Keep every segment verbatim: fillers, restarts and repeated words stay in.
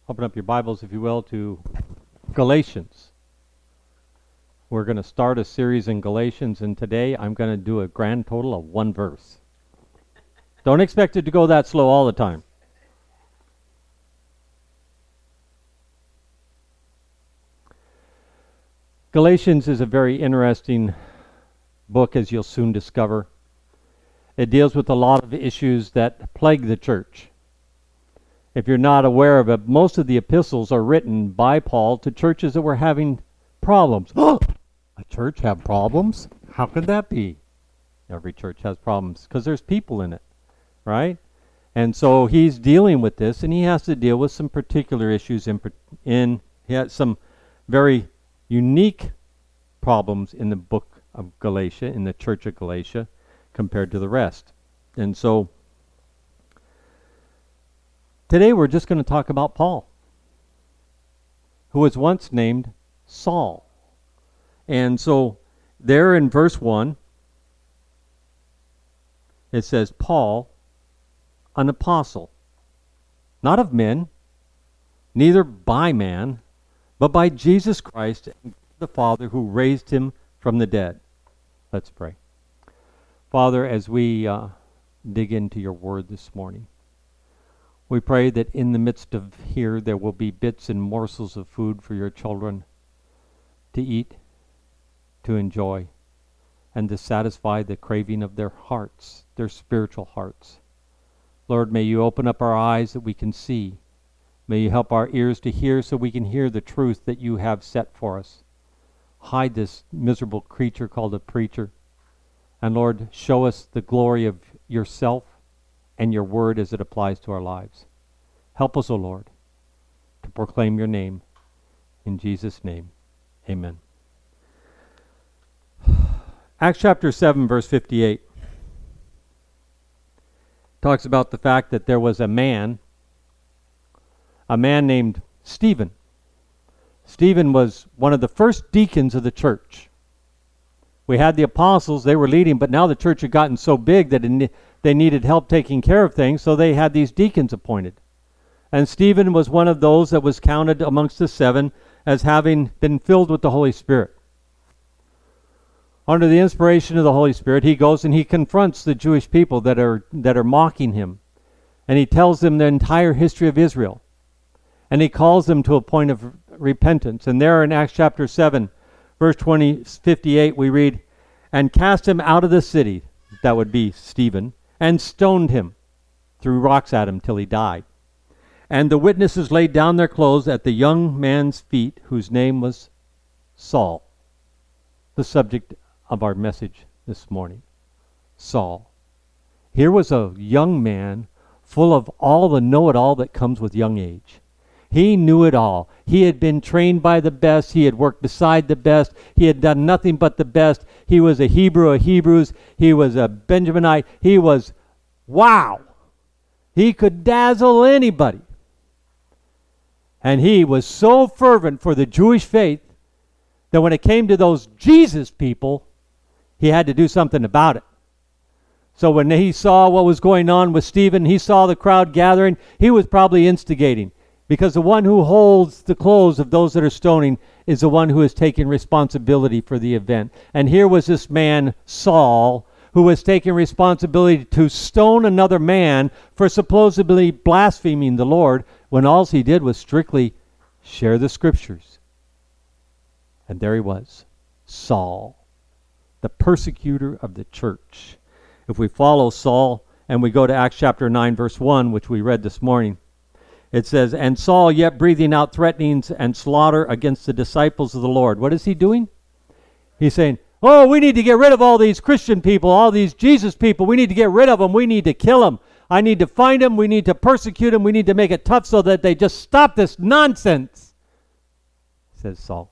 Open up your Bibles, if you will, to Galatians. We're going to start a series in Galatians, and today I'm going to do a grand total of one verse. Don't expect it to go that slow all the time. Galatians is a very interesting book, as you'll soon discover. It deals with a lot of issues that plague the church. If you're not aware of it, most of the epistles are written by Paul to churches that were having problems. Oh, a church have problems? How could that be? Every church has problems because there's people in it, right? And so he's dealing with this, and he has to deal with some particular issues in, in he has some very unique problems in the book of Galatia, in the church of Galatia, compared to the rest. And so today we're just going to talk about Paul, who was once named Saul. And so there in verse one, it says, Paul, an apostle, not of men, neither by man, but by Jesus Christ and the Father who raised him from the dead. Let's pray. Father, as we uh, dig into your word this morning, we pray that in the midst of here there will be bits and morsels of food for your children to eat, to enjoy, and to satisfy the craving of their hearts, their spiritual hearts. Lord, may you open up our eyes that we can see. May you help our ears to hear so we can hear the truth that you have set for us. Hide this miserable creature called a preacher. And Lord, show us the glory of yourself and your word as it applies to our lives. Help us, O Lord, to proclaim your name. In Jesus' name, amen. Acts chapter seven, verse fifty-eight talks about the fact that there was a man, a man named Stephen. Stephen was one of the first deacons of the church. We had the apostles, they were leading, but now the church had gotten so big that it, they needed help taking care of things, so they had these deacons appointed. And Stephen was one of those that was counted amongst the seven as having been filled with the Holy Spirit. Under the inspiration of the Holy Spirit, he goes and he confronts the Jewish people that are that are mocking him. And he tells them the entire history of Israel. And he calls them to a point of repentance. And there in Acts chapter seven, verse twenty, fifty-eight, we read, and cast him out of the city, that would be Stephen, and stoned him, threw rocks at him till he died. And the witnesses laid down their clothes at the young man's feet, whose name was Saul. The subject of our message this morning, Saul. Here was a young man full of all the know-it-all that comes with young age. He knew it all. He had been trained by the best. He had worked beside the best. He had done nothing but the best. He was a Hebrew of Hebrews. He was a Benjaminite. He was, wow. He could dazzle anybody. And he was so fervent for the Jewish faith that when it came to those Jesus people, he had to do something about it. So when he saw what was going on with Stephen, he saw the crowd gathering, he was probably instigating. Because the one who holds the clothes of those that are stoning is the one who is taking responsibility for the event. And here was this man, Saul, who was taking responsibility to stone another man for supposedly blaspheming the Lord, when all he did was strictly share the scriptures. And there he was, Saul, the persecutor of the church. If we follow Saul and we go to Acts chapter nine, verse one, which we read this morning, it says, and Saul, yet breathing out threatenings and slaughter against the disciples of the Lord. What is he doing? He's saying, oh, we need to get rid of all these Christian people, all these Jesus people. We need to get rid of them. We need to kill them. I need to find them. We need to persecute them. We need to make it tough so that they just stop this nonsense, says Saul.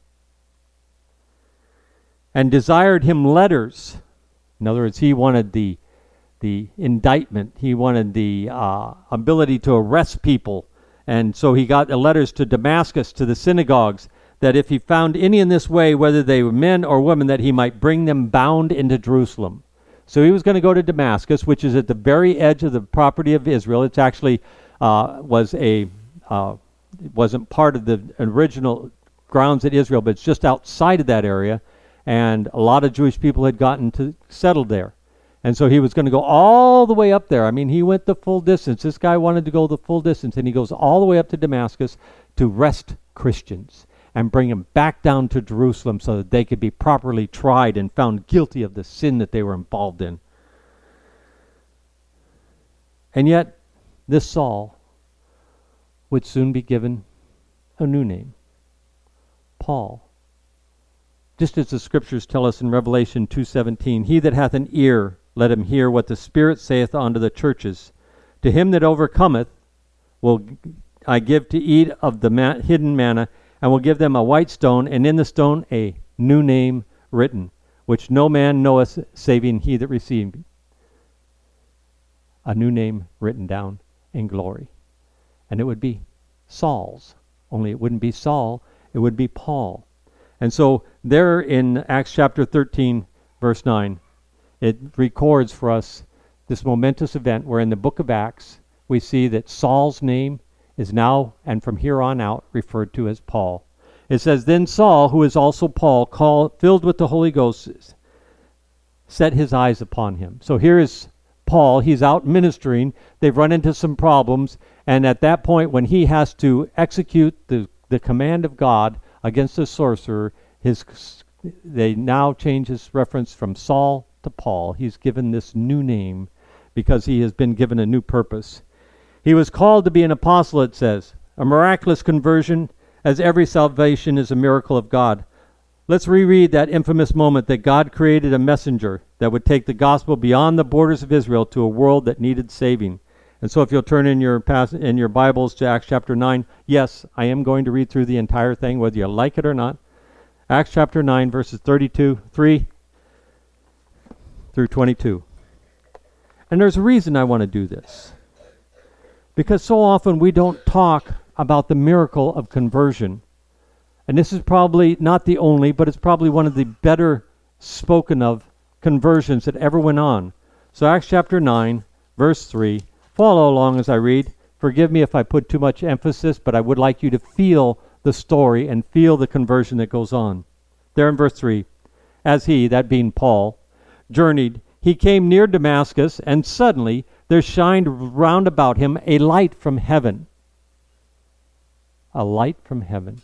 And desired him letters. In other words, he wanted the, the indictment. He wanted the uh, ability to arrest people. And so he got the letters to Damascus, to the synagogues, that if he found any in this way, whether they were men or women, that he might bring them bound into Jerusalem. So he was going to go to Damascus, which is at the very edge of the property of Israel. It's actually uh, was a uh, it wasn't part of the original grounds at Israel, but it's just outside of that area. And a lot of Jewish people had gotten to settled there. And so he was going to go all the way up there. I mean, he went the full distance. This guy wanted to go the full distance, and he goes all the way up to Damascus to arrest Christians and bring them back down to Jerusalem so that they could be properly tried and found guilty of the sin that they were involved in. And yet, this Saul would soon be given a new name, Paul. Just as the scriptures tell us in Revelation two seventeen, he that hath an ear, let him hear what the Spirit saith unto the churches. To him that overcometh will I give to eat of the ma- hidden manna, and will give them a white stone, and in the stone a new name written, which no man knoweth, saving he that received. A new name written down in glory. And it would be Saul's. Only it wouldn't be Saul, it would be Paul. And so there in Acts chapter thirteen, verse nine, it records for us this momentous event where in the book of Acts we see that Saul's name is now and from here on out referred to as Paul. It says, Then Saul, who is also Paul, called, filled with the Holy Ghost, set his eyes upon him. So here is Paul. He's out ministering. They've run into some problems. And at that point, when he has to execute the, the command of God against the sorcerer, his they now change his reference from Saul to Paul. He's given this new name because he has been given a new purpose. He was called to be an apostle, it says. A miraculous conversion, as every salvation is a miracle of God. Let's reread that infamous moment that God created a messenger that would take the gospel beyond the borders of Israel to a world that needed saving. And so if you'll turn in your pass in your Bibles to Acts chapter nine, yes, I am going to read through the entire thing, whether you like it or not. Acts chapter nine, verses thirty-two, three through twenty-two. And there's a reason I want to do this. Because so often we don't talk about the miracle of conversion. And this is probably not the only, but it's probably one of the better spoken of conversions that ever went on. So Acts chapter nine, verse three. Follow along as I read. Forgive me if I put too much emphasis, but I would like you to feel the story and feel the conversion that goes on. There in verse three. As he, that being Paul, journeyed, he came near Damascus, and suddenly there shined round about him a light from heaven. A light from heaven.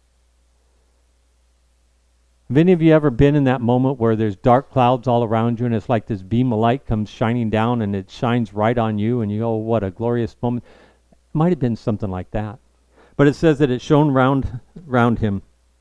Have any of you ever been in that moment where there's dark clouds all around you and it's like this beam of light comes shining down and it shines right on you and you go, oh, what a glorious moment. It might have been something like that. But it says that it shone round, round him.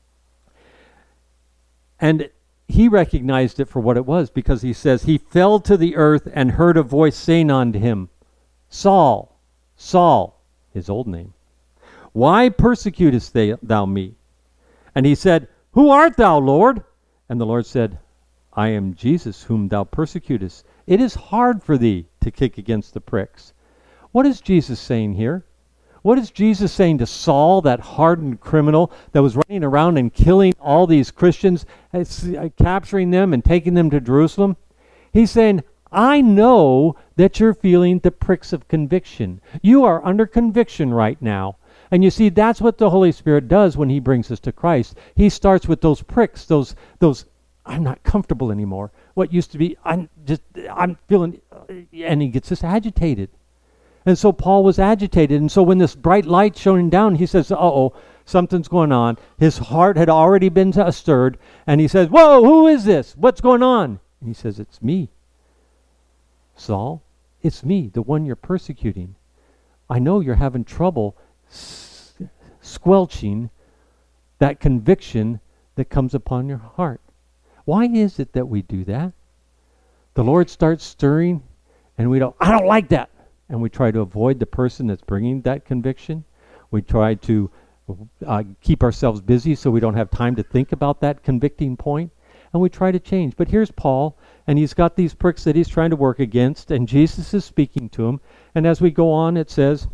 And he recognized it for what it was, because he says, he fell to the earth and heard a voice saying unto him, Saul, Saul, his old name, why persecutest thou me? And he said, Who art thou, Lord? And the Lord said, I am Jesus whom thou persecutest. It is hard for thee to kick against the pricks. What is Jesus saying here? What is Jesus saying to Saul, that hardened criminal that was running around and killing all these Christians, capturing them and taking them to Jerusalem? He's saying, I know that you're feeling the pricks of conviction. You are under conviction right now. And you see, that's what the Holy Spirit does when he brings us to Christ. He starts with those pricks, those, those, I'm not comfortable anymore. What used to be, I'm just, I'm feeling, and he gets us agitated. And so Paul was agitated. And so when this bright light shone down, he says, uh-oh, something's going on. His heart had already been stirred. And he says, whoa, who is this? What's going on? And he says, it's me, Saul. It's me, the one you're persecuting. I know you're having trouble s- squelching that conviction that comes upon your heart. Why is it that we do that? The Lord starts stirring, and we don't, I don't like that. And we try to avoid the person that's bringing that conviction. We try to uh, keep ourselves busy so we don't have time to think about that convicting point. And we try to change. But here's Paul, and he's got these pricks that he's trying to work against, and Jesus is speaking to him. And as we go on, it says,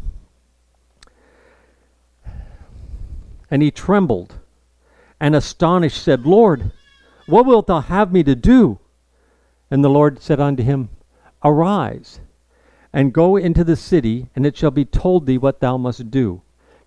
and he trembled, and astonished said, Lord, what wilt thou have me to do? And the Lord said unto him, Arise, and go into the city, and it shall be told thee what thou must do.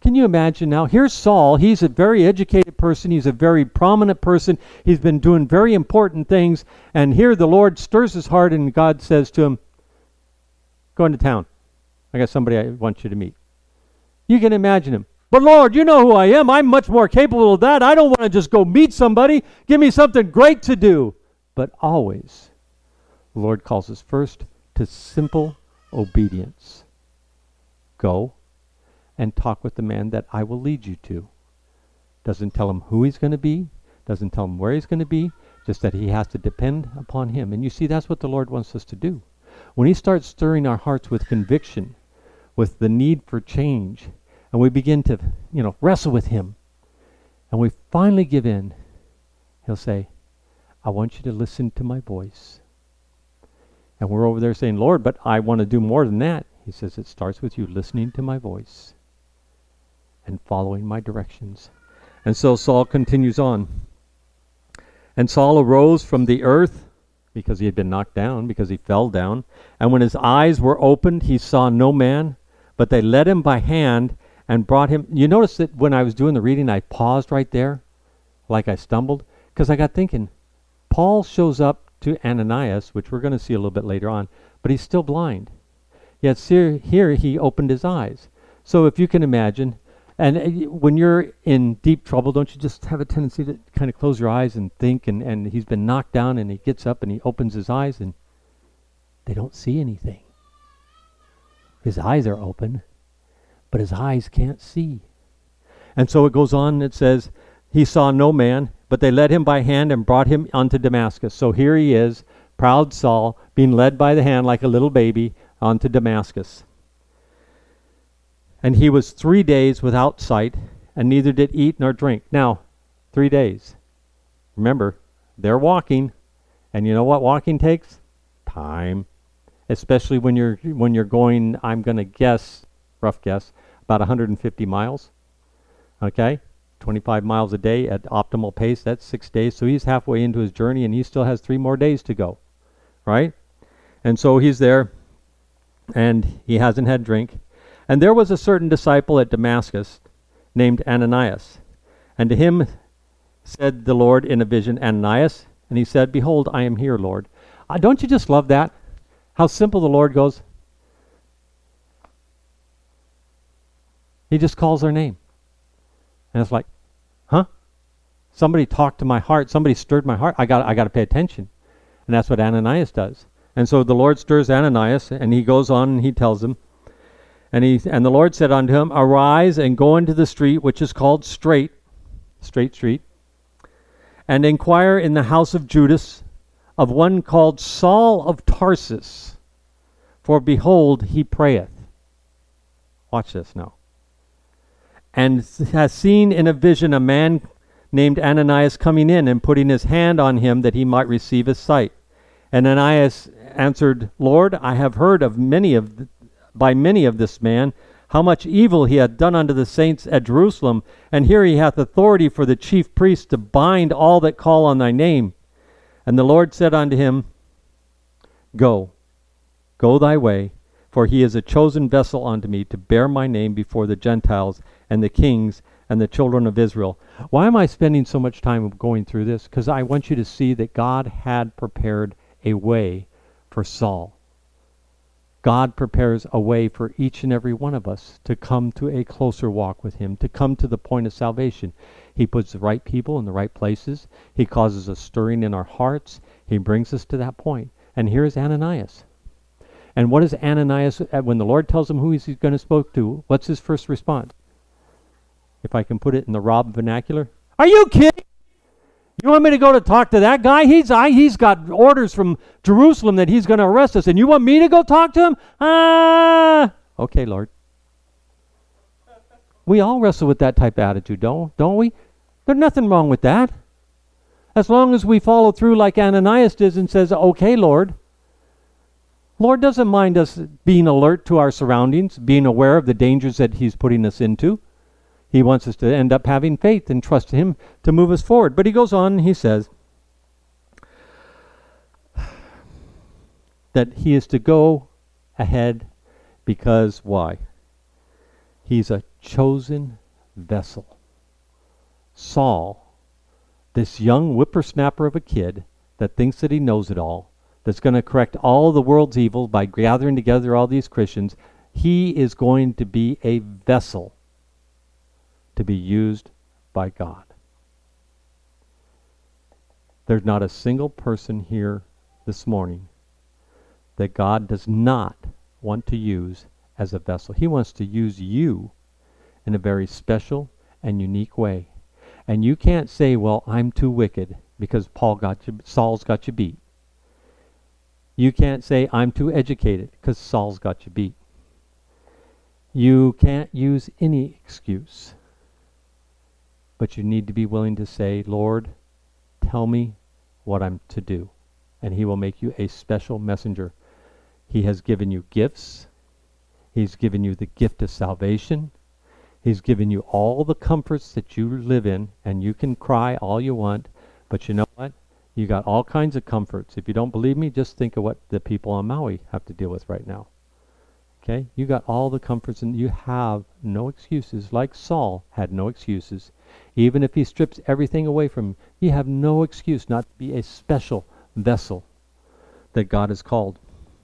Can you imagine now? Here's Saul. He's a very educated person. He's a very prominent person. He's been doing very important things. And here the Lord stirs his heart and God says to him, go into town. I got somebody I want you to meet. You can imagine him. But Lord, you know who I am. I'm much more capable of that. I don't want to just go meet somebody. Give me something great to do. But always, the Lord calls us first to simple obedience. Go and talk with the man that I will lead you to. Doesn't tell him who he's going to be. Doesn't tell him where he's going to be. Just that he has to depend upon him. And you see, that's what the Lord wants us to do. When he starts stirring our hearts with conviction, with the need for change, and we begin to, you know, wrestle with him, and we finally give in, he'll say, I want you to listen to my voice. And we're over there saying, Lord, but I want to do more than that. He says, it starts with you listening to my voice and following my directions. And so Saul continues on. And Saul arose from the earth, because he had been knocked down, because he fell down. And when his eyes were opened, he saw no man, but they led him by hand and brought him. You notice that when I was doing the reading, I paused right there, like I stumbled, because I got thinking, Paul shows up to Ananias, which we're going to see a little bit later on, but he's still blind. Yet here, here he opened his eyes. So if you can imagine, and uh, when you're in deep trouble, don't you just have a tendency to kind of close your eyes and think, and, and he's been knocked down and he gets up and he opens his eyes and they don't see anything. His eyes are open, but his eyes can't see. And so it goes on, it says, he saw no man, but they led him by hand and brought him unto Damascus. So here he is, proud Saul, being led by the hand like a little baby unto Damascus. And he was three days without sight, and neither did eat nor drink. Now, three days. Remember, they're walking, and you know what walking takes? Time. Especially when you're when you're going, I'm going to guess, rough guess, about one hundred fifty miles. Okay? twenty-five miles a day at optimal pace. That's six days. So he's halfway into his journey, and he still has three more days to go. Right? And so he's there, and he hasn't had drink. And there was a certain disciple at Damascus named Ananias. And to him said the Lord in a vision, Ananias. And he said, Behold, I am here, Lord. Uh, don't you just love that? How simple the Lord goes. He just calls their name. And it's like, huh? Somebody talked to my heart. Somebody stirred my heart. I got I got to pay attention. And that's what Ananias does. And so the Lord stirs Ananias, and he goes on and he tells him, and he and the Lord said unto him, Arise and go into the street which is called Straight, Straight Street, and inquire in the house of Judas of one called Saul of Tarsus, for behold, he prayeth. Watch this now. And has seen in a vision a man named Ananias coming in and putting his hand on him that he might receive his sight. And Ananias answered, Lord, I have heard of many of th- by many of this man, how much evil he hath done unto the saints at Jerusalem, and here he hath authority for the chief priests to bind all that call on thy name. And the Lord said unto him, Go, go thy way, for he is a chosen vessel unto me to bear my name before the Gentiles and the kings and the children of Israel. Why am I spending so much time going through this? Because I want you to see that God had prepared a way for Saul. God prepares a way for each and every one of us to come to a closer walk with him, to come to the point of salvation. He puts the right people in the right places. He causes a stirring in our hearts. He brings us to that point. And here is Ananias. And what is Ananias, when the Lord tells him who he's going to speak to, what's his first response? If I can put it in the Rob vernacular. Are you kidding? You want me to go to talk to that guy? He's I, he's got orders from Jerusalem that he's going to arrest us. And you want me to go talk to him? Ah, okay, Lord. We all wrestle with that type of attitude, don't, don't we? There's nothing wrong with that. As long as we follow through like Ananias does and says, okay, Lord. Lord doesn't mind us being alert to our surroundings, being aware of the dangers that he's putting us into. He wants us to end up having faith and trust him to move us forward. But he goes on and he says that he is to go ahead because why? He's a chosen vessel. Saul, this young whippersnapper of a kid that thinks that he knows it all, that's going to correct all the world's evil by gathering together all these Christians, he is going to be a vessel to be used by God. There's not a single person here this morning that God does not want to use as a vessel. He wants to use you in a very special and unique way. And you can't say, well, I'm too wicked because Paul got you, Saul's got you beat. You can't say, I'm too educated because Saul's got you beat. You can't use any excuse. But you need to be willing to say, Lord, tell me what I'm to do. And he will make you a special messenger. He has given you gifts. He's given you the gift of salvation. He's given you all the comforts that you live in, and you can cry all you want, but you know what? You got all kinds of comforts. If you don't believe me, just think of what the people on Maui have to deal with right now. Okay? You got all the comforts, and you have no excuses, like Saul had no excuses. Even if he strips everything away from you, you have no excuse not to be a special vessel that God has called.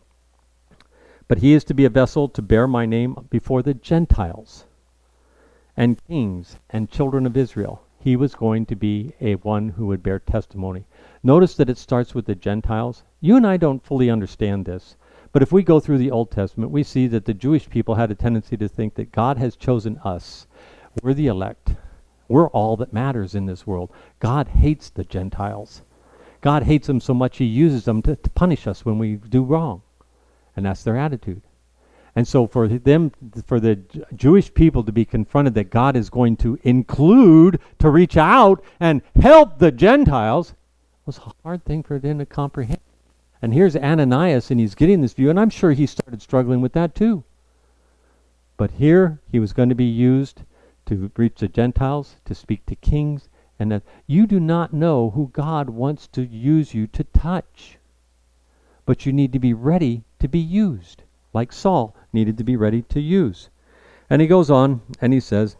But he is to be a vessel to bear my name before the Gentiles and kings and children of Israel. He was going to be a one who would bear testimony. Notice that it starts with the Gentiles. You and I don't fully understand this, but if we go through the Old Testament, we see that the Jewish people had a tendency to think that God has chosen us. We're the elect. We're all that matters in this world. God hates the Gentiles. God hates them so much he uses them to, to punish us when we do wrong. And that's their attitude. And so for them, for the J- Jewish people to be confronted that God is going to include, to reach out and help the Gentiles, was a hard thing for them to comprehend. And here's Ananias, and he's getting this view, and I'm sure he started struggling with that too. But here, he was going to be used to reach the Gentiles, to speak to kings, and that you do not know who God wants to use you to touch. But you need to be ready to be used, like Saul needed to be ready to use. And he goes on, and he says,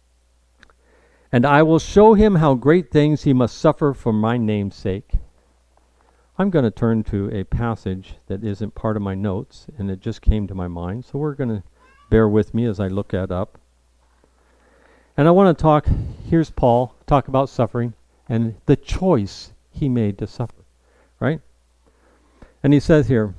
and I will show him how great things he must suffer for my name's sake. I'm going to turn to a passage that isn't part of my notes, and it just came to my mind, so we're going to bear with me as I look that up. And I want to talk, here's Paul, talk about suffering, and the choice he made to suffer, right? And he says here,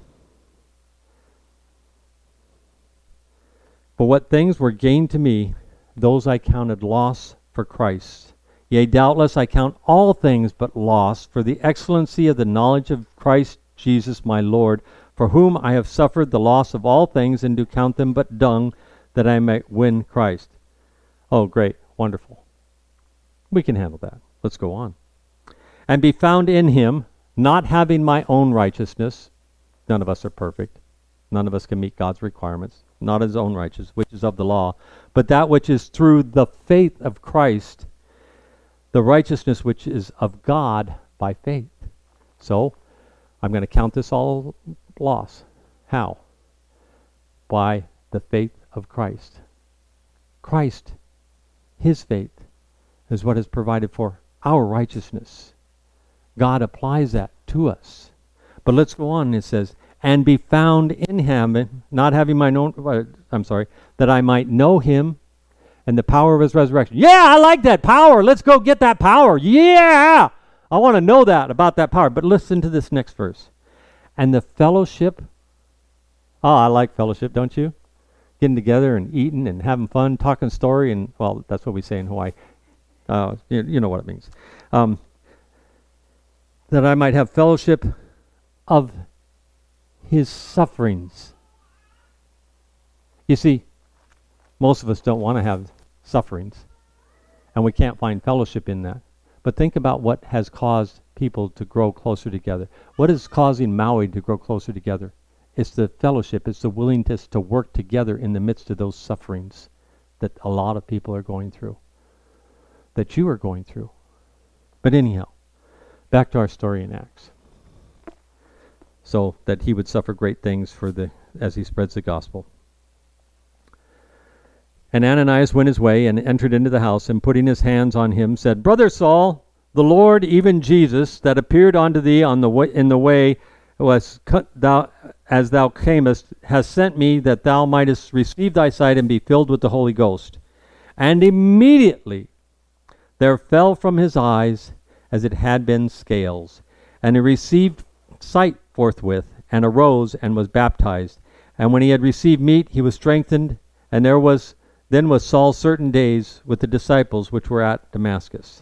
but what things were gained to me, those I counted loss for Christ. Yea, doubtless I count all things but loss for the excellency of the knowledge of Christ Jesus my Lord, for whom I have suffered the loss of all things, and do count them but dung, that I may win Christ. Oh, great, wonderful. We can handle that. Let's go on. And be found in him, not having my own righteousness. None of us are perfect. None of us can meet God's requirements. Not his own righteousness, which is of the law, but that which is through the faith of Christ, the righteousness which is of God by faith. So, I'm going to count this all loss. How? By the faith of Christ. Christ, his faith, is what has provided for our righteousness. God applies that to us. But let's go on. It says, and be found in him, not having my own, uh, I'm sorry, that I might know him and the power of his resurrection. Yeah, I like that power. Let's go get that power. Yeah, I want to know that, about that power. But listen to this next verse. And the fellowship, oh, I like fellowship, don't you? Getting together and eating and having fun, talking story, and, well, that's what we say in Hawaii. Uh, you, you know what it means. Um, that I might have fellowship of his sufferings. You see, most of us don't want to have sufferings, and we can't find fellowship in that. But think about what has caused people to grow closer together. What is causing Maui to grow closer together? It's the fellowship. It's the willingness to work together in the midst of those sufferings that a lot of people are going through, that you are going through. But anyhow, back to our story in Acts. So that he would suffer great things for the as he spreads the gospel. And Ananias went his way and entered into the house, and putting his hands on him, said, Brother Saul, the Lord, even Jesus, that appeared unto thee on the way, in the way was cut thou as thou camest, has sent me that thou mightest receive thy sight and be filled with the Holy Ghost. And immediately there fell from his eyes as it had been scales, and he received sight forthwith, and arose and was baptized. And when he had received meat, he was strengthened, and there was then was Saul certain days with the disciples which were at Damascus.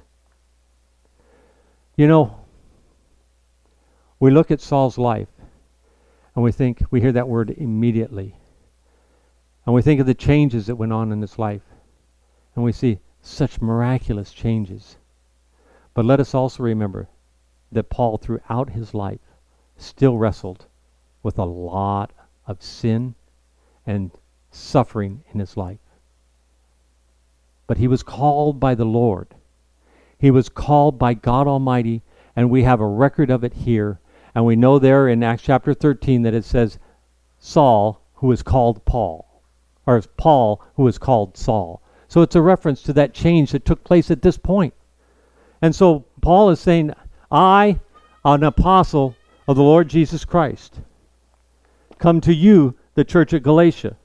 You know, we look at Saul's life, and we think, we hear that word immediately. And we think of the changes that went on in his life. And we see such miraculous changes. But let us also remember that Paul, throughout his life, still wrestled with a lot of sin and suffering in his life. But he was called by the Lord. He was called by God Almighty, and we have a record of it here. And we know there in Acts chapter thirteen that it says, Saul, who is called Paul, or Paul, who is called Saul. So it's a reference to that change that took place at this point. And so Paul is saying, I, an apostle of the Lord Jesus Christ, come to you, the church at Galatia.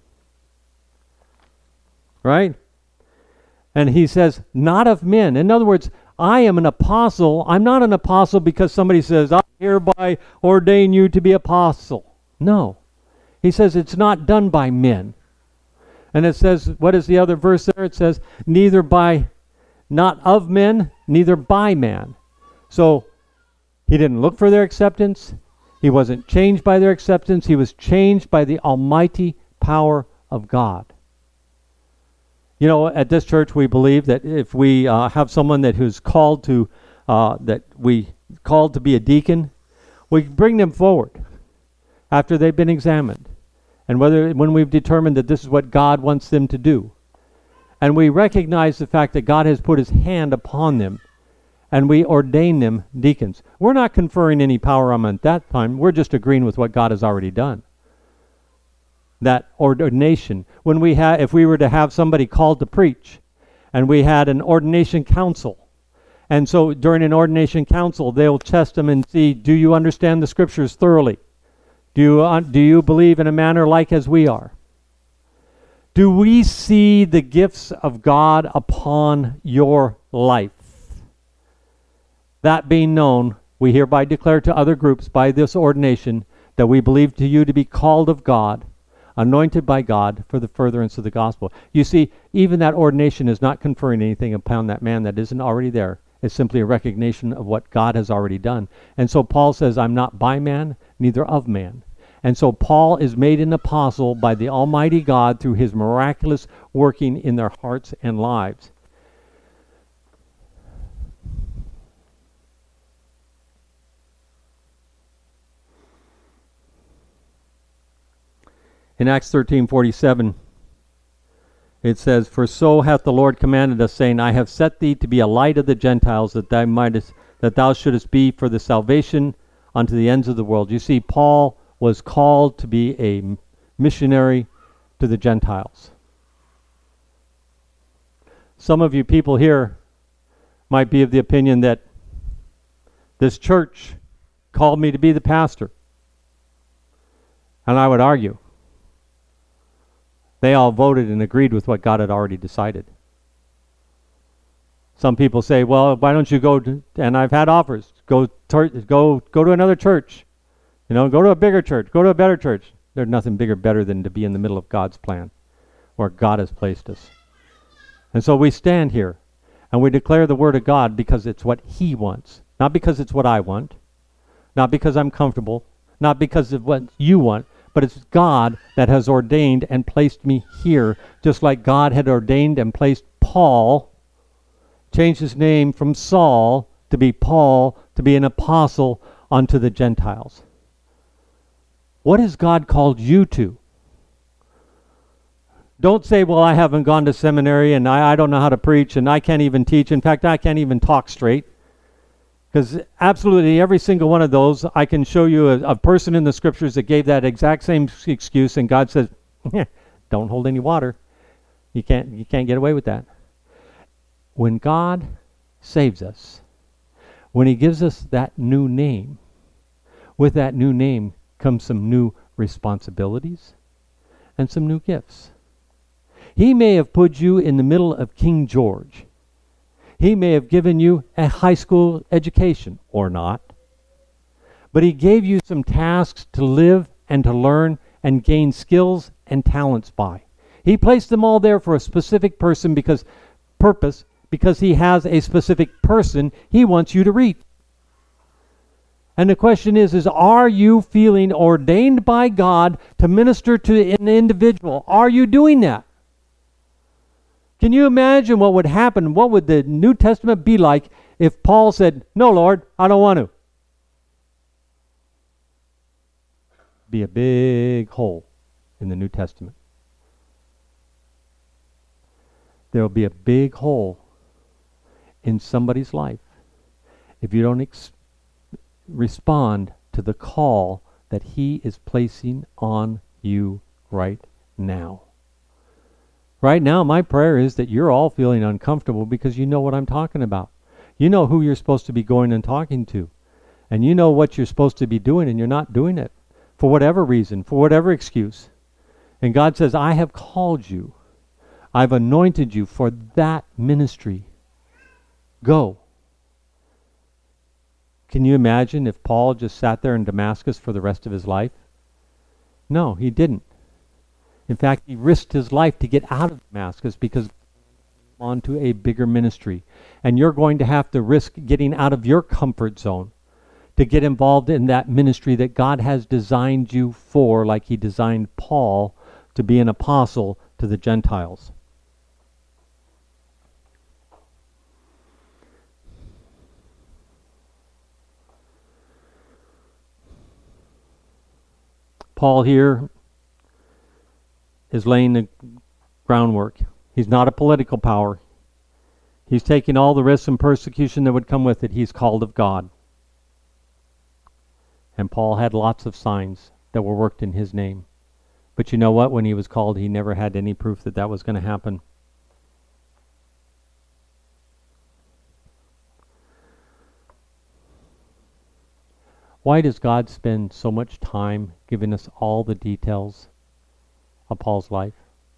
Right? And he says, not of men. In other words, I am an apostle. I'm not an apostle because somebody says, I hereby ordain you to be apostle. No. He says it's not done by men. And it says, what is the other verse there? It says, neither by, not of men, neither by man. So he didn't look for their acceptance. He wasn't changed by their acceptance. He was changed by the almighty power of God. You know, at this church we believe that if we uh, have someone that who's called to, uh, that we called to be a deacon, we bring them forward after they've been examined. And whether when we've determined that this is what God wants them to do. And we recognize the fact that God has put his hand upon them, and we ordain them deacons. We're not conferring any power on them at that time. We're just agreeing with what God has already done. That ordination. When we ha- if we were to have somebody called to preach, and we had an ordination council, and so during an ordination council, they'll test them and see, do you understand the scriptures thoroughly? Do you, uh, do you believe in a manner like as we are? Do we see the gifts of God upon your life? That being known, we hereby declare to other groups by this ordination that we believe to you to be called of God, anointed by God for the furtherance of the gospel. You see, even that ordination is not conferring anything upon that man that isn't already there. It's simply a recognition of what God has already done. And so Paul says, I'm not by man, neither of man. And so Paul is made an apostle by the Almighty God through his miraculous working in their hearts and lives. In Acts thirteen forty-seven, it says, For so hath the Lord commanded us, saying, I have set thee to be a light of the Gentiles, that thou mightest, that thou shouldest be for the salvation unto the ends of the world. You see, Paul was called to be a missionary to the Gentiles. Some of you people here might be of the opinion that this church called me to be the pastor. And I would argue, they all voted and agreed with what God had already decided. Some people say, well, why don't you go to, and I've had offers, go, tar- go, go to another church. You know, go to a bigger church, go to a better church. There's nothing bigger, better than to be in the middle of God's plan, where God has placed us. And so we stand here, and we declare the word of God because it's what he wants. Not because it's what I want, not because I'm comfortable, not because of what you want, but it's God that has ordained and placed me here, just like God had ordained and placed Paul, changed his name from Saul to be Paul, to be an apostle unto the Gentiles. What has God called you to? Don't say, well, I haven't gone to seminary and I, I don't know how to preach and I can't even teach. In fact, I can't even talk straight. Because absolutely every single one of those, I can show you a, a person in the scriptures that gave that exact same excuse, and God says, don't hold any water. You can't, you can't get away with that. When God saves us, when he gives us that new name, with that new name comes some new responsibilities and some new gifts. He may have put you in the middle of King George. He may have given you a high school education or not. But he gave you some tasks to live and to learn and gain skills and talents by. He placed them all there for a specific person because purpose, because he has a specific person he wants you to reach. And the question is, is are you feeling ordained by God to minister to an individual? Are you doing that? Can you imagine what would happen? What would the New Testament be like if Paul said, "No, Lord, I don't want to"? Be a big hole in the New Testament. There will be a big hole in somebody's life if you don't ex- respond to the call that he is placing on you right now. Right now, my prayer is that you're all feeling uncomfortable because you know what I'm talking about. You know who you're supposed to be going and talking to. And you know what you're supposed to be doing, and you're not doing it. For whatever reason, for whatever excuse. And God says, I have called you. I've anointed you for that ministry. Go. Can you imagine if Paul just sat there in Damascus for the rest of his life? No, he didn't. In fact, he risked his life to get out of Damascus because onto a bigger ministry. And you're going to have to risk getting out of your comfort zone to get involved in that ministry that God has designed you for, like he designed Paul to be an apostle to the Gentiles. Paul here is laying the groundwork. He's not a political power. He's taking all the risks and persecution that would come with it. He's called of God. And Paul had lots of signs that were worked in his name. But you know what? When he was called, he never had any proof that that was going to happen. Why does God spend so much time giving us all the details of Paul's life?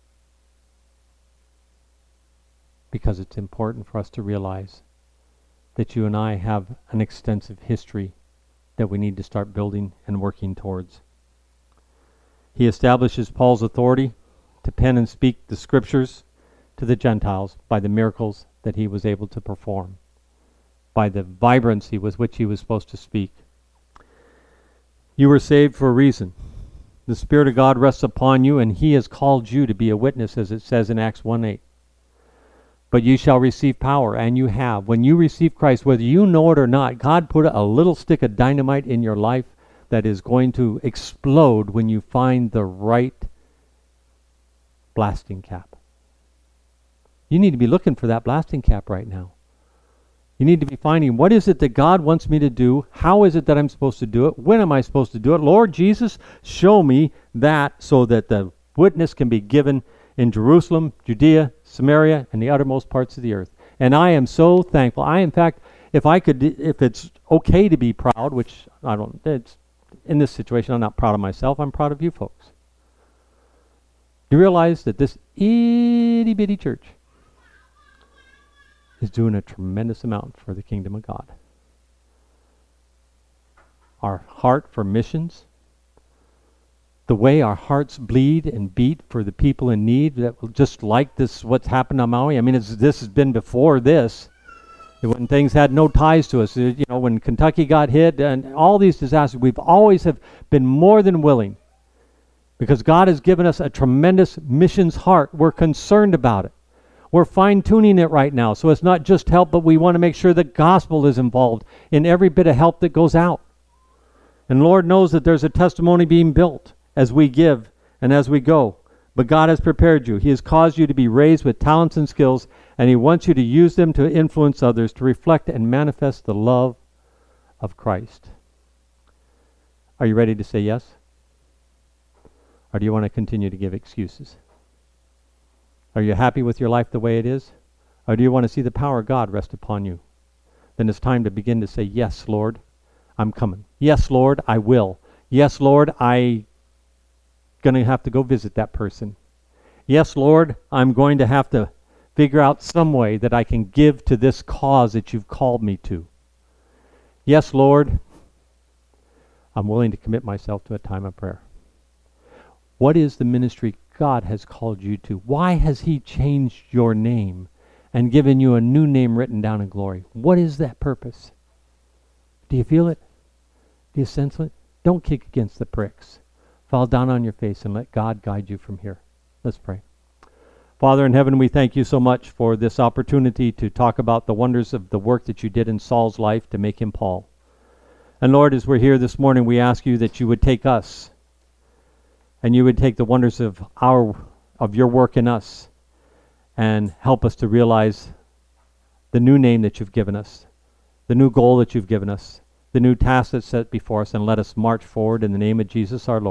Because it's important for us to realize that you and I have an extensive history that we need to start building and working towards. He establishes Paul's authority to pen and speak the scriptures to the Gentiles by the miracles that he was able to perform, by the vibrancy with which he was supposed to speak. You were saved for a reason. The Spirit of God rests upon you, and he has called you to be a witness, as it says in Acts one eight. But you shall receive power, and you have. When you receive Christ, whether you know it or not, God put a little stick of dynamite in your life that is going to explode when you find the right blasting cap. You need to be looking for that blasting cap right now. You need to be finding, what is it that God wants me to do? How is it that I'm supposed to do it? When am I supposed to do it? Lord Jesus, show me that so that the witness can be given in Jerusalem, Judea, Samaria, and the uttermost parts of the earth. And I am so thankful. I, in fact, if I could, if it's okay to be proud, which I don't, it's, in this situation, I'm not proud of myself. I'm proud of you folks. You realize that this itty bitty church is doing a tremendous amount for the kingdom of God. Our heart for missions, the way our hearts bleed and beat for the people in need, that just like this, what's happened on Maui. I mean, it's, this has been before this, when things had no ties to us. You know, when Kentucky got hit and all these disasters, we've always have been more than willing, because God has given us a tremendous missions heart. We're concerned about it. We're fine-tuning it right now, so it's not just help, but we want to make sure the gospel is involved in every bit of help that goes out. And Lord knows that there's a testimony being built as we give and as we go. But God has prepared you. He has caused you to be raised with talents and skills, and he wants you to use them to influence others, to reflect and manifest the love of Christ. Are you ready to say yes? Or do you want to continue to give excuses? Are you happy with your life the way it is? Or do you want to see the power of God rest upon you? Then it's time to begin to say, yes, Lord, I'm coming. Yes, Lord, I will. Yes, Lord, I'm going to have to go visit that person. Yes, Lord, I'm going to have to figure out some way that I can give to this cause that you've called me to. Yes, Lord, I'm willing to commit myself to a time of prayer. What is the ministry God has called you to? Why has He changed your name and given you a new name written down in glory? What is that purpose? Do you feel it? Do you sense it? Don't kick against the pricks. Fall down on your face and let God guide you from here. Let's pray. Father in heaven, we thank you so much for this opportunity to talk about the wonders of the work that you did in Saul's life to make him Paul. And Lord, as we're here this morning, we ask you that you would take us and you would take the wonders of our of your work in us and help us to realize the new name that you've given us, the new goal that you've given us, the new task that's set before us, and let us march forward in the name of Jesus our Lord.